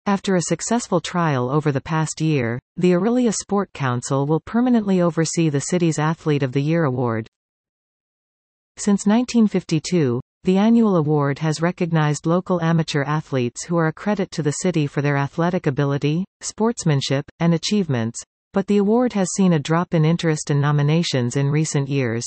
After a successful trial over the past year, the Orillia Sport Council will permanently oversee the city's Athlete of the Year award. Since 1952, the annual award has recognized local amateur athletes who are a credit to the city for their athletic ability, sportsmanship, and achievements, but the award has seen a drop in interest and nominations in recent years.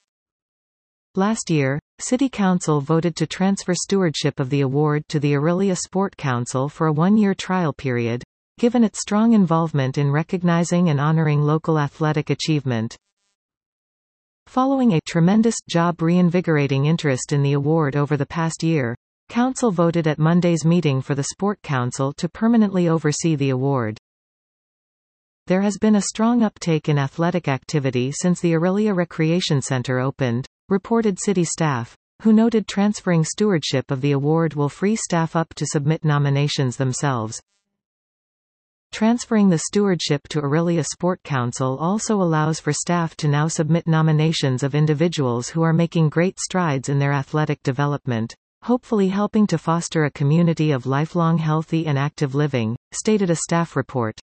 Last year, City Council voted to transfer stewardship of the award to the Orillia Sport Council for a one-year trial period, given its strong involvement in recognizing and honoring local athletic achievement. Following a tremendous job reinvigorating interest in the award over the past year, Council voted at Monday's meeting for the Sport Council to permanently oversee the award. There has been a strong uptake in athletic activity since the Orillia Recreation Center opened, reported city staff, who noted transferring stewardship of the award will free staff up to submit nominations themselves. Transferring the stewardship to Orillia Sport Council also allows for staff to now submit nominations of individuals who are making great strides in their athletic development, hopefully helping to foster a community of lifelong healthy and active living, stated a staff report.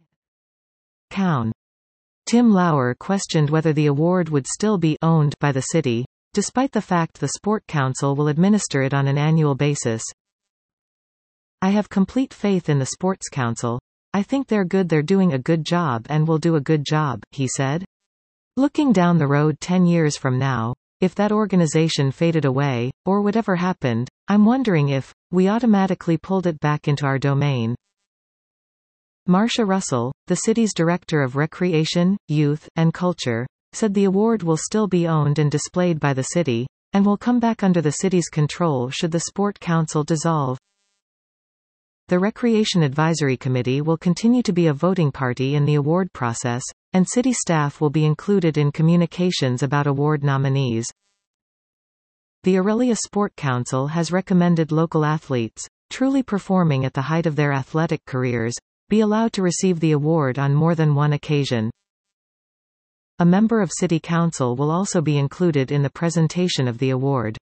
Cown. Tim Lauer questioned whether the award would still be owned by the city, despite the fact the Sport Council will administer it on an annual basis. I have complete faith in the Sports Council. I think they're doing a good job and will do a good job, he said. Looking down the road 10 years from now, if that organization faded away, or whatever happened, I'm wondering if we automatically pulled it back into our domain. Marcia Russell, the city's Director of Recreation, Youth, and Culture, said the award will still be owned and displayed by the city, and will come back under the city's control should the Sport Council dissolve. The Recreation Advisory Committee will continue to be a voting party in the award process, and city staff will be included in communications about award nominees. The Orillia Sport Council has recommended local athletes, truly performing at the height of their athletic careers, be allowed to receive the award on more than one occasion. A member of City Council will also be included in the presentation of the award.